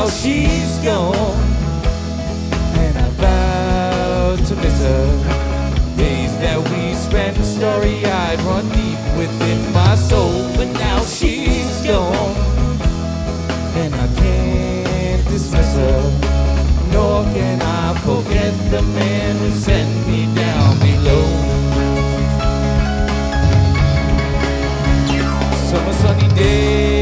now she's gone. And I vowed to miss her. Days that we spent story-eyed run deep within my soul. But now she's gone, and I can't dismiss her, nor can I forget the man who sent me down below. Summer sunny day,